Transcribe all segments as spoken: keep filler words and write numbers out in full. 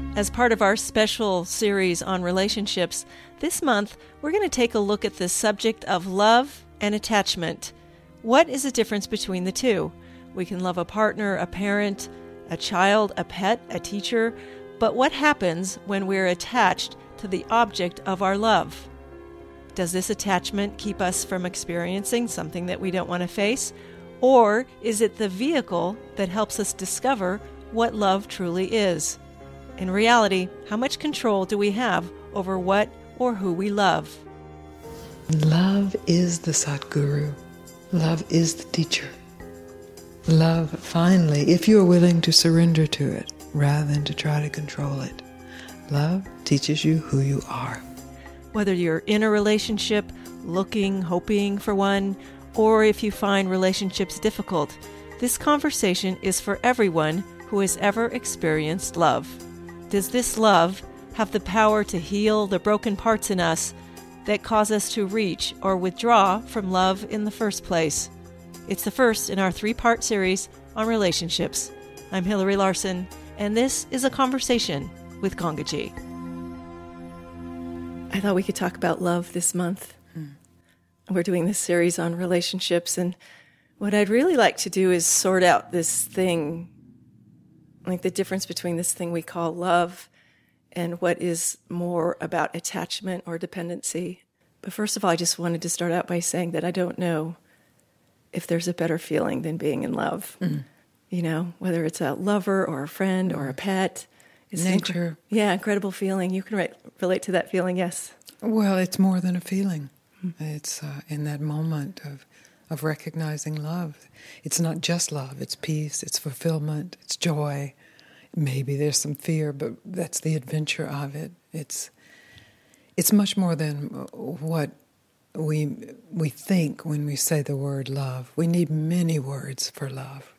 As part of our special series on relationships, this month we're going to take a look at the subject of love and attachment. What is the difference between the two? We can love a partner, a parent, a child, a pet, a teacher, but what happens when we're attached to the object of our love? Does this attachment keep us from experiencing something that we don't want to face? Or is it the vehicle that helps us discover what love truly is? In reality, how much control do we have over what or who we love? Love is the Satguru. Love is the teacher. Love, finally, if you are willing to surrender to it rather than to try to control it, love teaches you who you are. Whether you're in a relationship, looking, hoping for one, or if you find relationships difficult, this conversation is for everyone who has ever experienced love. Does this love have the power to heal the broken parts in us that cause us to reach or withdraw from love in the first place? It's the first in our three-part series on relationships. I'm Hillary Larson, and this is a conversation with Gangaji. I thought we could talk about love this month. Hmm. We're doing this series on relationships, and what I'd really like to do is sort out this thing, like the difference between this thing we call love and what is more about attachment or dependency. But first of all, I just wanted to start out by saying that I don't know if there's a better feeling than being in love. Mm. You know, whether it's a lover or a friend or a pet. It's nature. Inc- yeah, incredible feeling. You can re- relate to that feeling, yes. Well, it's more than a feeling. Mm. It's uh, in that moment of, of recognizing love. It's not just love. It's peace, it's fulfillment, it's joy. Maybe there's some fear, but that's the adventure of it. It's it's much more than what we we think when we say the word love. We need many words for love.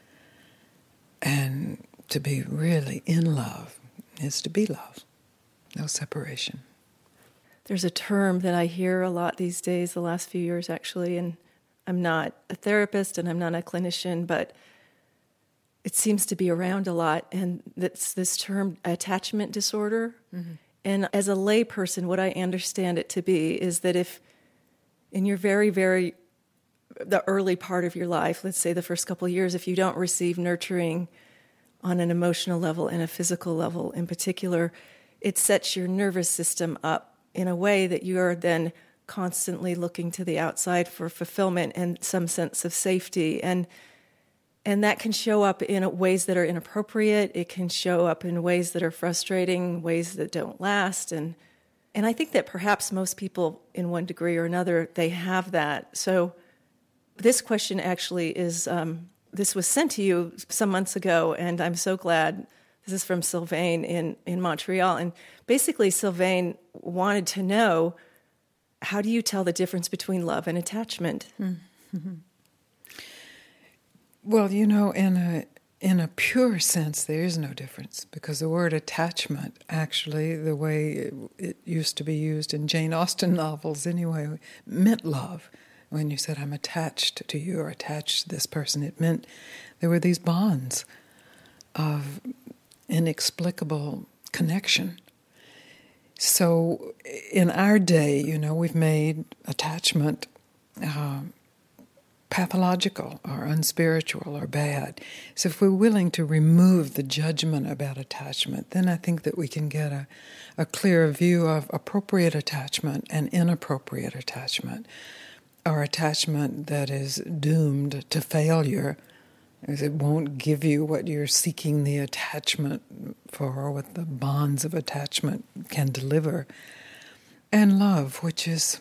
And to be really in love is to be love. No separation. There's a term that I hear a lot these days, the last few years actually, and I'm not a therapist and I'm not a clinician, but it seems to be around a lot, and that's this term attachment disorder. Mm-hmm. And as a layperson, what I understand it to be is that if in your very, very, the early part of your life, let's say the first couple of years, if you don't receive nurturing on an emotional level and a physical level in particular, it sets your nervous system up in a way that you are then constantly looking to the outside for fulfillment and some sense of safety. And And that can show up in ways that are inappropriate. It can show up in ways that are frustrating, ways that don't last. And and I think that perhaps most people, in one degree or another, they have that. So this question actually is, um, this was sent to you some months ago, and I'm so glad. This is from Sylvain in, in Montreal. And basically, Sylvain wanted to know, how do you tell the difference between love and attachment? Mm-hmm. Well, you know, in a in a pure sense, there is no difference, because the word attachment, actually, the way it, it used to be used in Jane Austen novels anyway, meant love. When you said, I'm attached to you or attached to this person, it meant there were these bonds of inexplicable connection. So in our day, you know, we've made attachment Uh, pathological or unspiritual or bad. So if we're willing to remove the judgment about attachment, then I think that we can get a, a clearer view of appropriate attachment and inappropriate attachment, or attachment that is doomed to failure, as it won't give you what you're seeking the attachment for, or what the bonds of attachment can deliver. And love, which is,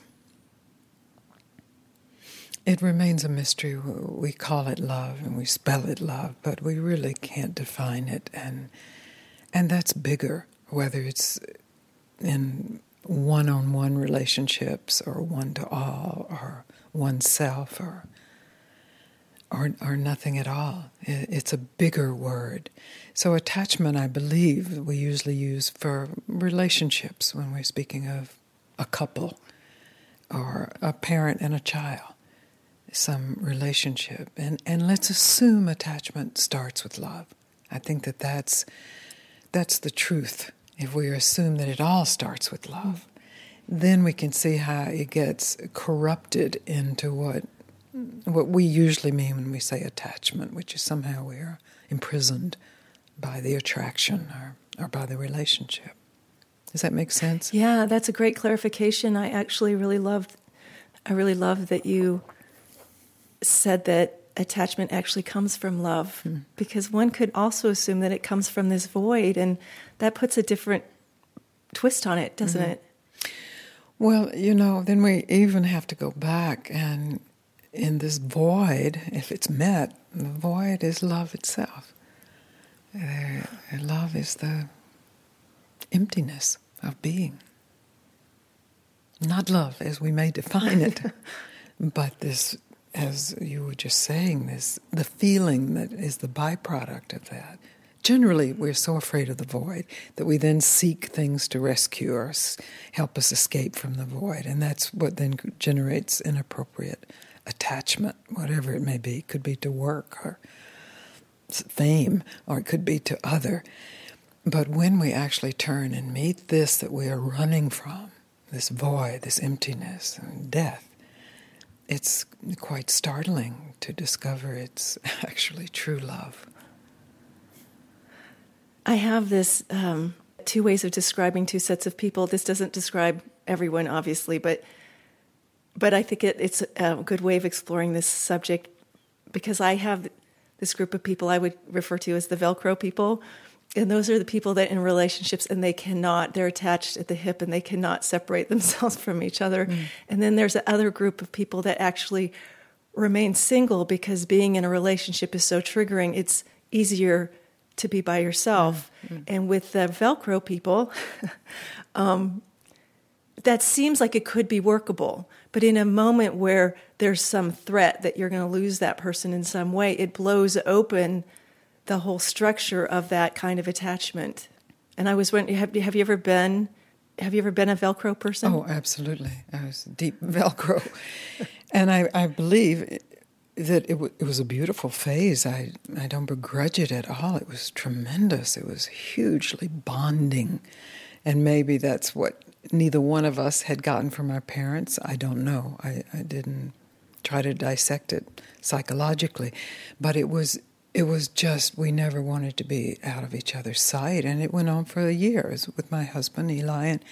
it remains a mystery. We call it love and we spell it love, but we really can't define it. And and that's bigger, whether it's in one-on-one relationships or one-to-all or oneself or, or, or nothing at all. It's a bigger word. So attachment, I believe, we usually use for relationships when we're speaking of a couple or a parent and a child, some relationship. And, and let's assume attachment starts with love. I think that that's that's the truth. If we assume that it all starts with love, then we can see how it gets corrupted into what what we usually mean when we say attachment, which is somehow we are imprisoned by the attraction or, or by the relationship. Does that make sense? Yeah, that's a great clarification. I actually really loved, I really loved that you said that attachment actually comes from love, hmm. because one could also assume that it comes from this void, and that puts a different twist on it, doesn't mm-hmm. it? Well, you know, then we even have to go back, and in this void, if it's met, the void is love itself. Uh, love is the emptiness of being. Not love as we may define it, but this, as you were just saying, this the feeling that is the byproduct of that. Generally, we're so afraid of the void that we then seek things to rescue us, help us escape from the void, and that's what then generates inappropriate attachment, whatever it may be. It could be to work or fame, or it could be to other. But when we actually turn and meet this that we are running from, this void, this emptiness, and death, it's quite startling to discover it's actually true love. I have this um, two ways of describing two sets of people. This doesn't describe everyone, obviously, but but I think it, it's a good way of exploring this subject, because I have this group of people I would refer to as the Velcro people, and those are the people that in relationships, and they cannot, they're attached at the hip, and they cannot separate themselves from each other. Mm. And then there's the other group of people that actually remain single because being in a relationship is so triggering, it's easier to be by yourself. Mm-hmm. And with the Velcro people, um, that seems like it could be workable. But in a moment where there's some threat that you're going to lose that person in some way, it blows open the whole structure of that kind of attachment. And I was wondering, have, have you ever been, have you ever been a Velcro person? Oh, absolutely. I was deep Velcro. And I, I believe that it, w- it was a beautiful phase. I, I don't begrudge it at all. It was tremendous. It was hugely bonding. And maybe that's what neither one of us had gotten from our parents. I don't know. I, I didn't try to dissect it psychologically. But it was it was just, we never wanted to be out of each other's sight. And it went on for years with my husband, Eli. And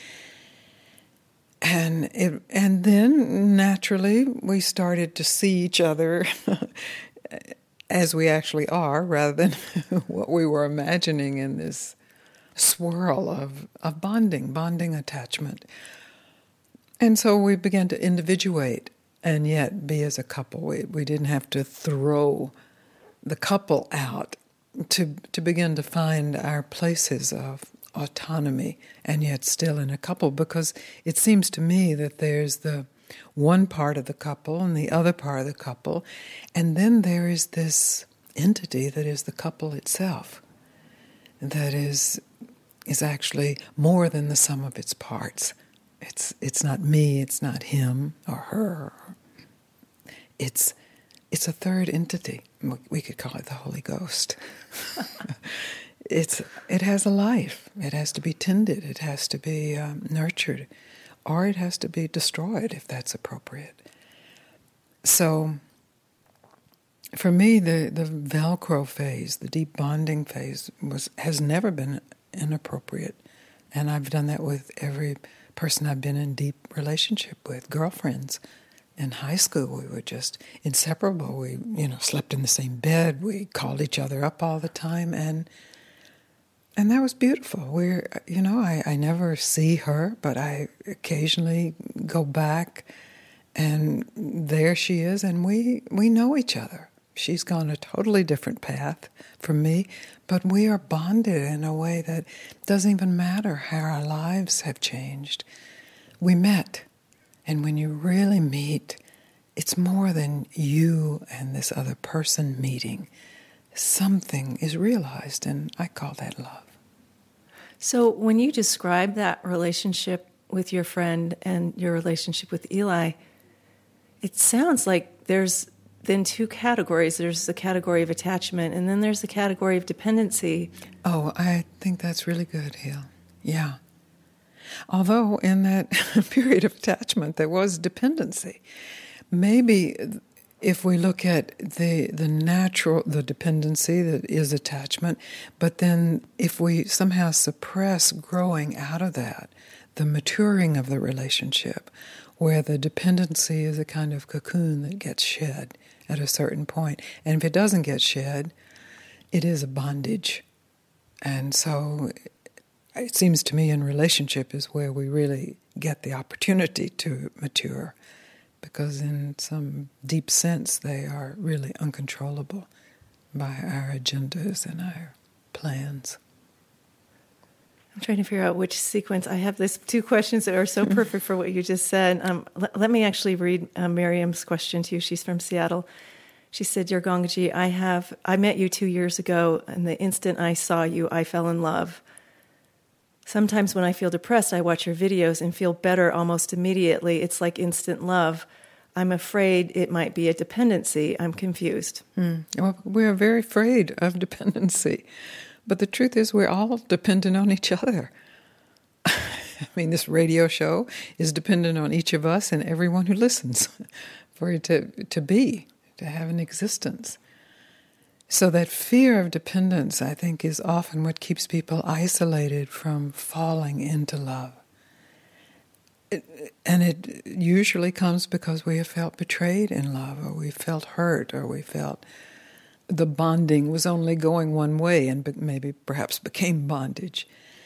And it, and then, naturally, we started to see each other as we actually are, rather than what we were imagining in this swirl of, of bonding, bonding attachment. And so we began to individuate and yet be as a couple. We, we didn't have to throw the couple out to to begin to find our places of autonomy and yet still in a couple, because it seems to me that there's the one part of the couple and the other part of the couple, and then there is this entity that is the couple itself, that is is actually more than the sum of its parts. It's it's not me, it's not him or her. It's it's a third entity. We could call it the Holy Ghost. It's it has a life. It has to be tended. It has to be um, nurtured, or it has to be destroyed if that's appropriate. So, for me, the, the Velcro phase, the deep bonding phase, was has never been inappropriate, and I've done that with every person I've been in deep relationship with. Girlfriends in high school, we were just inseparable. We, you know, slept in the same bed. We called each other up all the time, and. And that was beautiful. We're, you know, I, I never see her, but I occasionally go back, and there she is, and we, we know each other. She's gone a totally different path from me, but we are bonded in a way that doesn't even matter how our lives have changed. We met, and when you really meet, it's more than you and this other person meeting. Something is realized, and I call that love. So when you describe that relationship with your friend and your relationship with Eli, it sounds like there's then two categories. There's the category of attachment, and then there's the category of dependency. Oh, I think that's really good, Hill. Yeah. Although in that period of attachment, there was dependency. Maybe if we look at the the natural, the dependency that is attachment, but then if we somehow suppress growing out of that, the maturing of the relationship, where the dependency is a kind of cocoon that gets shed at a certain point. And if it doesn't get shed, it is a bondage. And so it seems to me in relationship is where we really get the opportunity to mature, because in some deep sense they are really uncontrollable by our agendas and our plans. I'm trying to figure out which sequence. I have these two questions that are so perfect for what you just said. Um, let, let me actually read uh, Miriam's question to you. She's from Seattle. She said, Dear Gangaji, I have I met you two years ago, and the instant I saw you, I fell in love. Sometimes when I feel depressed, I watch your videos and feel better almost immediately. It's like instant love. I'm afraid it might be a dependency. I'm confused. Mm. Well, we're very afraid of dependency. But the truth is we're all dependent on each other. I mean, this radio show is dependent on each of us and everyone who listens for it to, to be, to have an existence. So that fear of dependence, I think, is often what keeps people isolated from falling into love. It, and it usually comes because we have felt betrayed in love, or we felt hurt, or we felt the bonding was only going one way and maybe perhaps became bondage.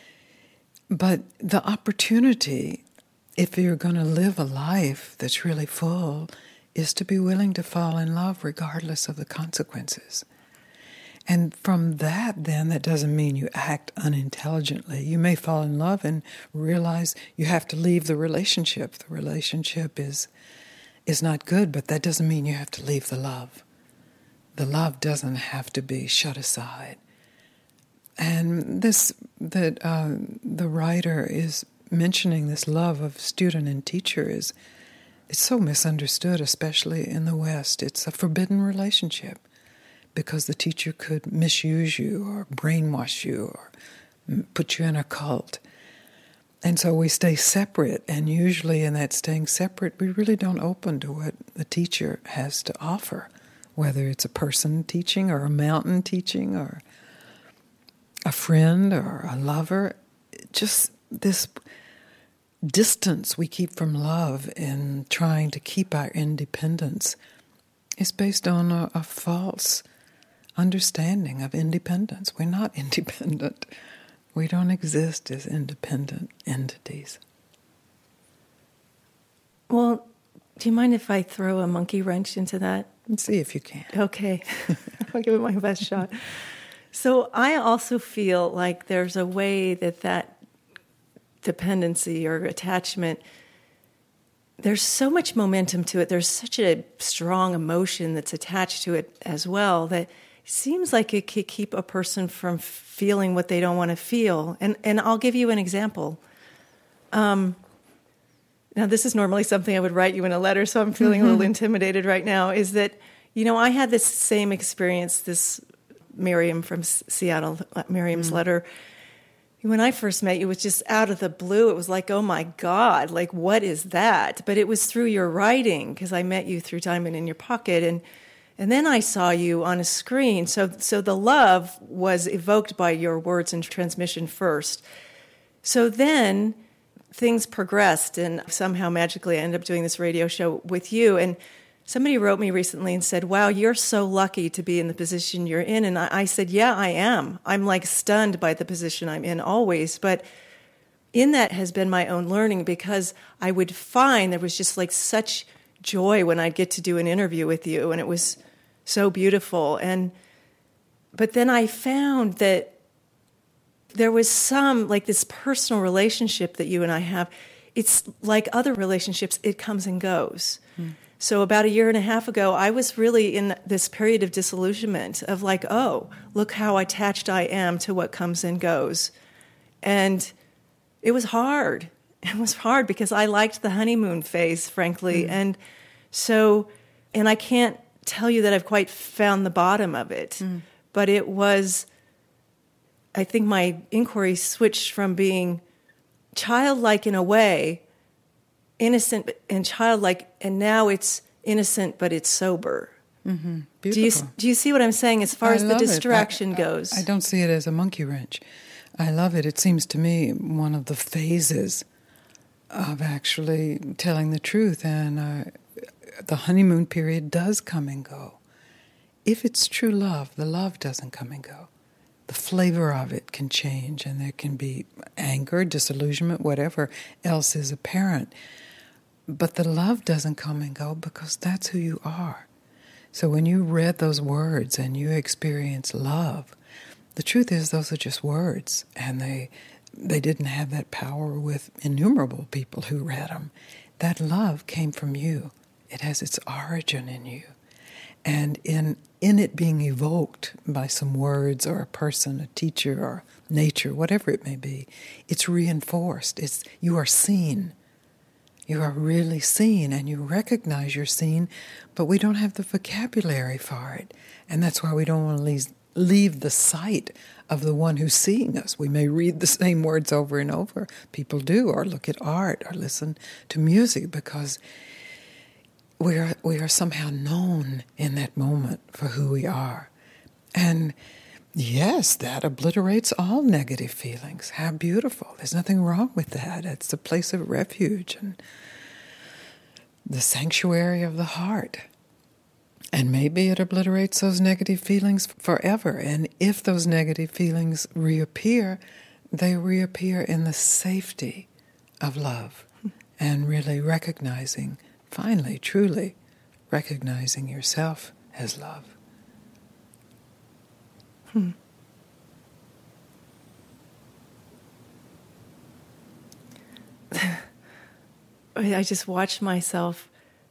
But the opportunity, if you're going to live a life that's really full, is to be willing to fall in love regardless of the consequences. And from that, then, that doesn't mean you act unintelligently. You may fall in love and realize you have to leave the relationship. The relationship is is not good, but that doesn't mean you have to leave the love. The love doesn't have to be shut aside. And this, that uh, the writer is mentioning this love of student and teacher is, it's so misunderstood, especially in the West. It's a forbidden relationship because the teacher could misuse you or brainwash you or put you in a cult. And so we stay separate, and usually in that staying separate, we really don't open to what the teacher has to offer, whether it's a person teaching or a mountain teaching or a friend or a lover. Just this distance we keep from love in trying to keep our independence is based on a, a false understanding of independence. We're not independent. We don't exist as independent entities. Well, do you mind if I throw a monkey wrench into that? Let's see if you can. Okay. I'll give it my best shot. So I also feel like there's a way that that dependency or attachment, there's so much momentum to it. There's such a strong emotion that's attached to it as well that it seems like it could keep a person from feeling what they don't want to feel. And and I'll give you an example. Um, now, this is normally something I would write you in a letter, so I'm feeling mm-hmm. a little intimidated right now, is that, you know, I had this same experience, this Miriam from Seattle, Miriam's mm-hmm. letter. When I first met you, it was just out of the blue. It was like, oh my God, like, what is that? But it was through your writing, because I met you through Diamond in Your Pocket, and and then I saw you on a screen. So so the love was evoked by your words and transmission first. So then things progressed, and somehow magically I ended up doing this radio show with you. And somebody wrote me recently and said, wow, you're so lucky to be in the position you're in. And I, I said, yeah, I am. I'm like stunned by the position I'm in always. But in that has been my own learning, because I would find there was just like such joy when I'd get to do an interview with you, and it was so beautiful. And but then I found that there was some, like this personal relationship that you and I have, it's like other relationships, it comes and goes. Hmm. So about a year and a half ago, I was really in this period of disillusionment of like, oh, look how attached I am to what comes and goes. And it was hard. It was hard because I liked the honeymoon phase, frankly. Mm. And so, and I can't tell you that I've quite found the bottom of it. Mm. But it was, I think my inquiry switched from being childlike in a way, innocent and childlike, and now it's innocent but it's sober. Mm-hmm. Do you do you see what I'm saying as far I as the distraction I, goes? I, I don't see it as a monkey wrench. I love it. It seems to me one of the phases of actually telling the truth, and uh, the honeymoon period does come and go. If it's true love, the love doesn't come and go. The flavor of it can change, and there can be anger, disillusionment, whatever else is apparent. But the love doesn't come and go because that's who you are. So when you read those words and you experience love, the truth is those are just words, and they they didn't have that power with innumerable people who read them. That love came from you. It has its origin in you. And in in it being evoked by some words or a person, a teacher or nature, whatever it may be, it's reinforced. It's you are seen. You are really seen, and you recognize you're seen, but we don't have the vocabulary for it. And that's why we don't want to leave, leave the sight of the one who's seeing us. We may read the same words over and over. People do, or look at art, or listen to music, because we are we are somehow known in that moment for who we are. And yes, that obliterates all negative feelings. How beautiful. There's nothing wrong with that. It's a place of refuge and the sanctuary of the heart. And maybe it obliterates those negative feelings forever. And if those negative feelings reappear, they reappear in the safety of love and really recognizing, finally, truly recognizing yourself as love. Hmm. I just watched myself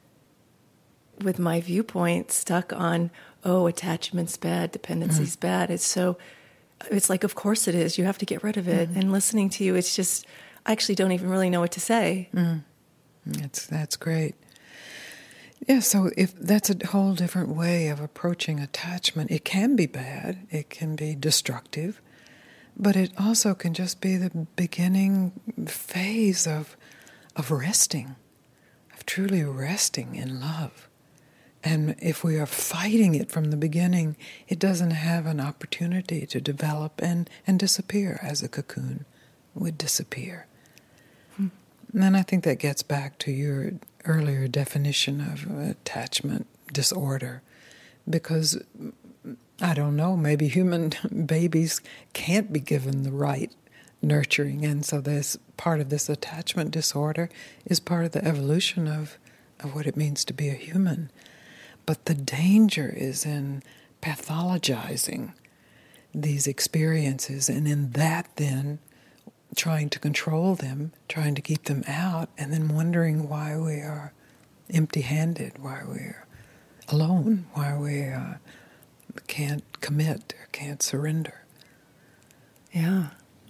with my viewpoint stuck on, oh, attachment's bad, dependency's mm. bad. It's so, it's like, of course it is. You have to get rid of it. Mm. And listening to you, it's just, I actually don't even really know what to say. Mm. That's, that's great. Yeah, so if that's a whole different way of approaching attachment. It can be bad, it can be destructive, but it also can just be the beginning phase of of resting, of truly resting in love. And if we are fighting it from the beginning, it doesn't have an opportunity to develop and, and disappear as a cocoon would disappear. Hmm. And then I think that gets back to your earlier definition of attachment disorder, because I don't know, maybe human babies can't be given the right nurturing, and so this part of this attachment disorder is part of the evolution of, of what it means to be a human. But the danger is in pathologizing these experiences, and in that then trying to control them, trying to keep them out, and then wondering why we are empty-handed, why we're alone, why we uh, can't commit or can't surrender. Yeah.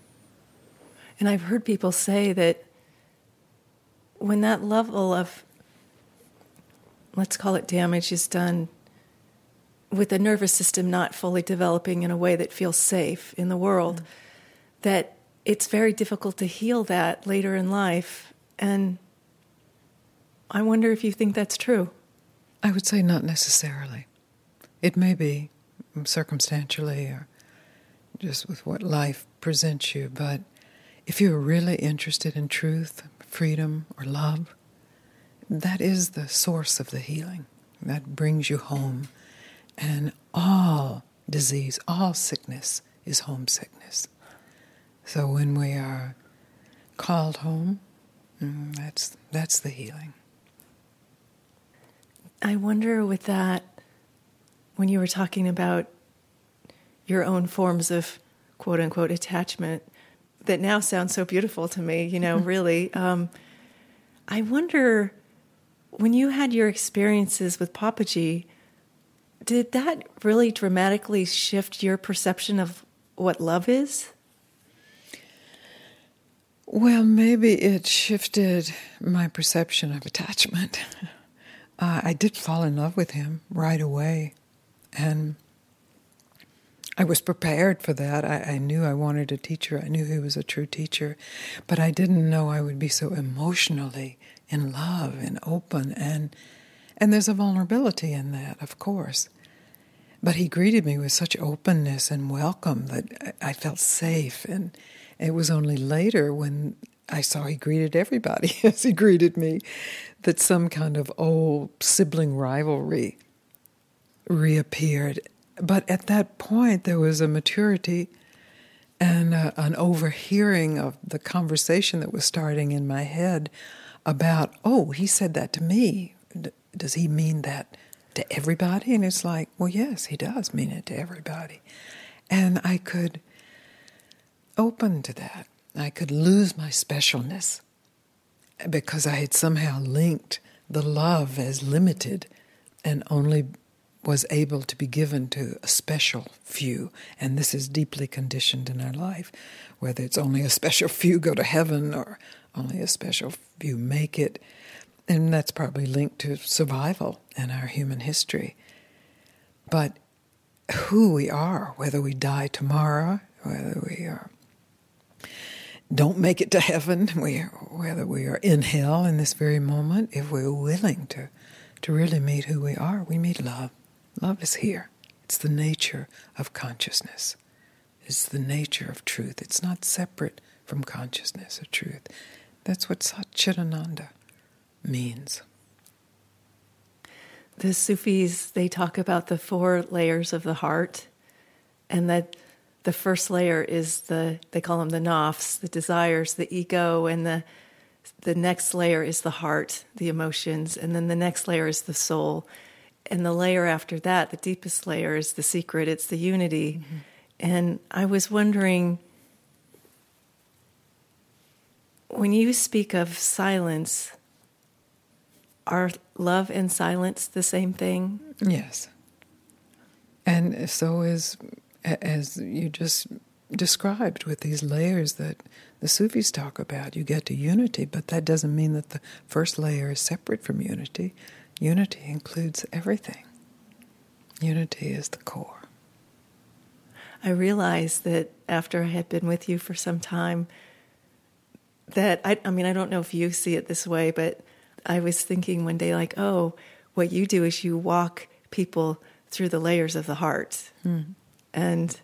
And I've heard people say that when that level of, let's call it damage, is done with the nervous system not fully developing in a way that feels safe in the world, mm. that it's very difficult to heal that later in life. And I wonder if you think that's true. I would say not necessarily. It may be circumstantially or just with what life presents you, but if you're really interested in truth, freedom, or love, that is the source of the healing. That brings you home. And all disease, all sickness is homesickness. So when we are called home, that's that's the healing. I wonder with that, when you were talking about your own forms of quote-unquote attachment, that now sounds so beautiful to me, you know, really. Um, I wonder, when you had your experiences with Papaji, did that really dramatically shift your perception of what love is? Well, maybe it shifted my perception of attachment. uh, I did fall in love with him right away. And I was prepared for that. I, I knew I wanted a teacher. I knew he was a true teacher. But I didn't know I would be so emotionally in love and open. And, and there's a vulnerability in that, of course. But he greeted me with such openness and welcome that I felt safe. And it was only later when I saw he greeted everybody as he greeted me that some kind of old sibling rivalry reappeared. But at that point, there was a maturity and a, an overhearing of the conversation that was starting in my head about, oh, he said that to me. D- does he mean that to everybody? And it's like, well, yes, he does mean it to everybody. And I could open to that. I could lose my specialness because I had somehow linked the love as limited and only was able to be given to a special few. And this is deeply conditioned in our life, whether it's only a special few go to heaven or only a special few make it. And that's probably linked to survival in our human history. But who we are, whether we die tomorrow, whether we are don't make it to heaven, we, whether we are in hell in this very moment, if we're willing to, to really meet who we are, we meet love. Love is here. It's the nature of consciousness. It's the nature of truth. It's not separate from consciousness or truth. That's what Satchidananda means. The Sufis, they talk about the four layers of the heart, and that the first layer is the, they call them the nafs, the desires, the ego, and the the next layer is the heart, the emotions, and then the next layer is the soul. And the layer after that, the deepest layer, is the secret, it's the unity. Mm-hmm. And I was wondering, when you speak of silence, are love and silence the same thing? Yes. And so is, as you just described, with these layers that the Sufis talk about, you get to unity, but that doesn't mean that the first layer is separate from unity. Unity includes everything. Unity is the core. I realized that after I had been with you for some time, that, I, I mean, I don't know if you see it this way, but I was thinking one day, like, oh, what you do is you walk people through the layers of the heart. Mm. And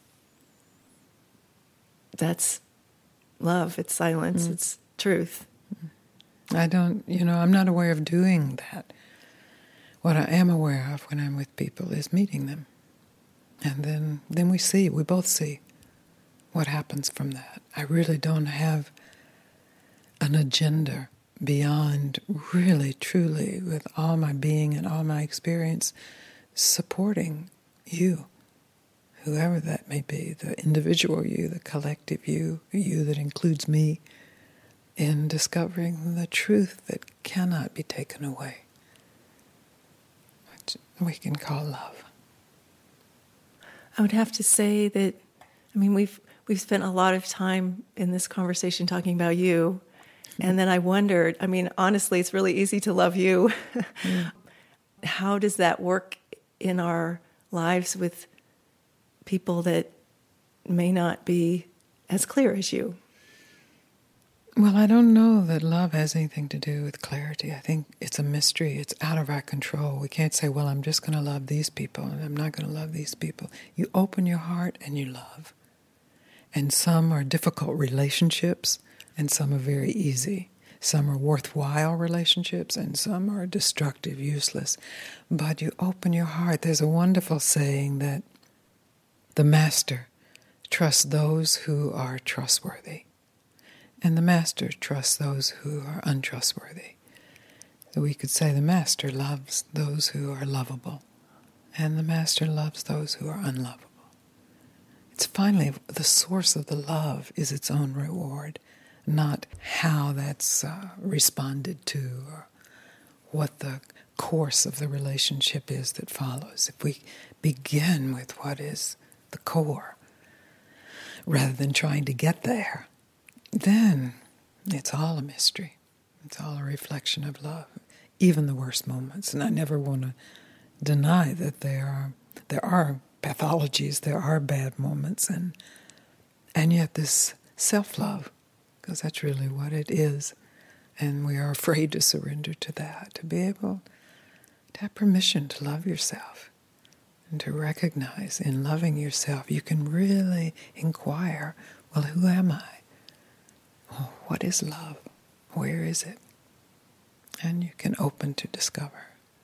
that's love, it's silence, mm. it's truth. I don't, you know, I'm not aware of doing that. What I am aware of when I'm with people is meeting them. And then, then we see, we both see what happens from that. I really don't have an agenda beyond really, truly, with all my being and all my experience, supporting you, whoever that may be, the individual you, the collective you, you that includes me, in discovering the truth that cannot be taken away, which we can call love. I would have to say that, I mean, we've we've spent a lot of time in this conversation talking about you, and then I wondered, I mean, honestly, it's really easy to love you. Mm. How does that work in our lives with people that may not be as clear as you? Well, I don't know that love has anything to do with clarity. I think it's a mystery. It's out of our control. We can't say, well, I'm just going to love these people and I'm not going to love these people. You open your heart and you love. And some are difficult relationships and some are very easy. Some are worthwhile relationships and some are destructive, useless. But you open your heart. There's a wonderful saying that the master trusts those who are trustworthy. And the master trusts those who are untrustworthy. So we could say the master loves those who are lovable, and the master loves those who are unlovable. It's finally the source of the love is its own reward, not how that's uh, responded to or what the course of the relationship is that follows. If we begin with what is the core, rather than trying to get there, then it's all a mystery. It's all a reflection of love. even the worst moments. And I never want to deny that there are there are pathologies, there are bad moments, and and yet this self-love, because that's really what it is, and we are afraid to surrender to that, to be able to have permission to love yourself and to recognize in loving yourself you can really inquire, well, who am I? Oh, what is love? Where is it? And you can open to discover.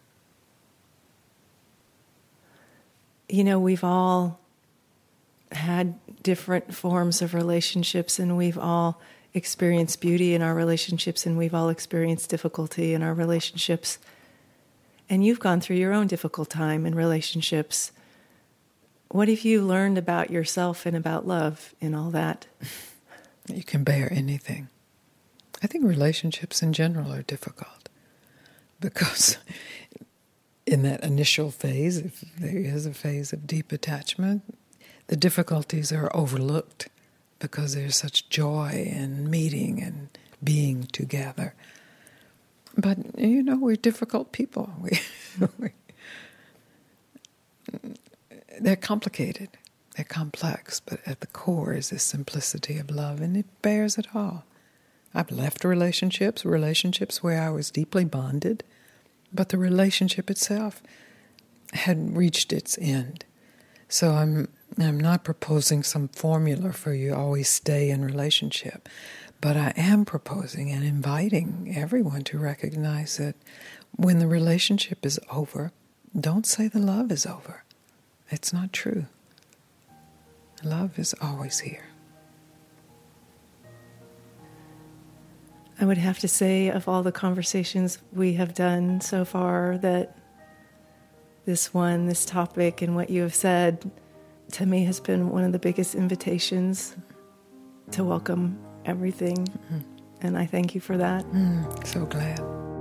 You know, we've all had different forms of relationships, and we've all experienced beauty in our relationships, and we've all experienced difficulty in our relationships. And you've gone through your own difficult time in relationships. What have you learned about yourself and about love in all that? You can bear anything. I think relationships in general are difficult because in that initial phase, if there is a phase of deep attachment, the difficulties are overlooked because there's such joy in meeting and being together. But, you know, we're difficult people. We, we, they're complicated. They're complex, but at the core is this simplicity of love, and it bears it all. I've left relationships, relationships where I was deeply bonded, but the relationship itself had reached its end. So I'm I'm not proposing some formula for you always stay in relationship, but I am proposing and inviting everyone to recognize that when the relationship is over, don't say the love is over. It's not true. Love is always here. I would have to say, of all the conversations we have done so far, that this one, this topic, and what you have said, to me has been one of the biggest invitations to welcome everything. Mm-hmm. And I thank you for that. Mm, so glad.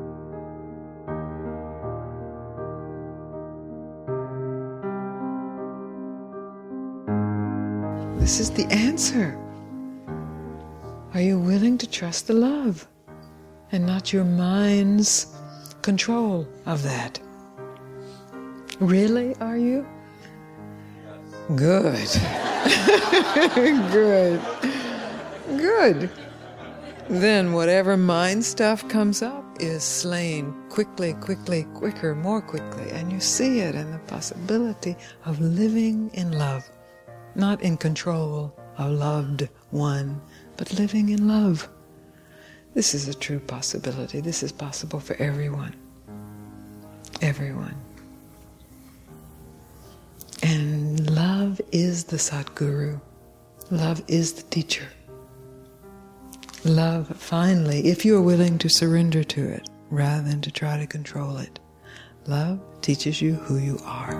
This is the answer. Are you willing to trust the love and not your mind's control of that? Really, are you? Good. Good. Good. Then whatever mind stuff comes up is slain quickly, quickly, quicker, more quickly. And you see it in the possibility of living in love. Not in control of loved one, but living in love. This is a true possibility. This is possible for everyone. Everyone. And love is the Sadguru. Love is the teacher. Love, finally, if you are willing to surrender to it, rather than to try to control it, love teaches you who you are.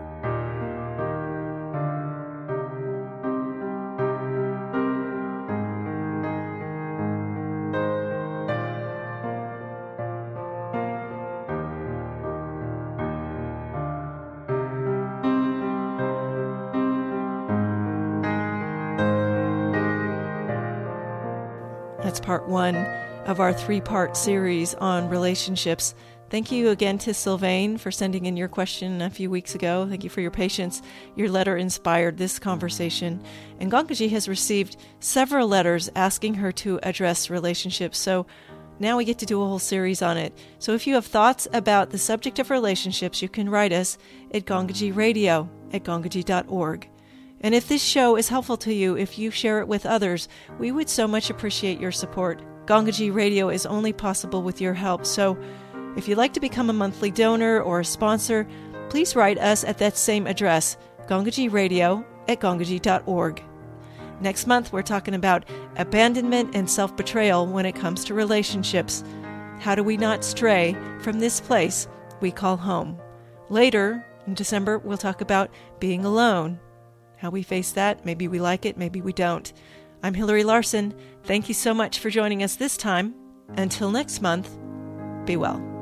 That's part one of our three-part series on relationships. Thank you again to Sylvain for sending in your question a few weeks ago. Thank you for your patience. Your letter inspired this conversation. And Gangaji has received several letters asking her to address relationships. So now we get to do a whole series on it. So if you have thoughts about the subject of relationships, you can write us at Gangaji Radio at gangaji dot org. And if this show is helpful to you, if you share it with others, we would so much appreciate your support. Gangaji Radio is only possible with your help, so if you'd like to become a monthly donor or a sponsor, please write us at that same address, Gangaji Radio at gangaji dot org. Next month, we're talking about abandonment and self-betrayal when it comes to relationships. How do we not stray from this place we call home? Later, in December, we'll talk about being alone. How we face that. Maybe we like it, maybe we don't. I'm Hillary Larson. Thank you so much for joining us this time. Until next month, be well.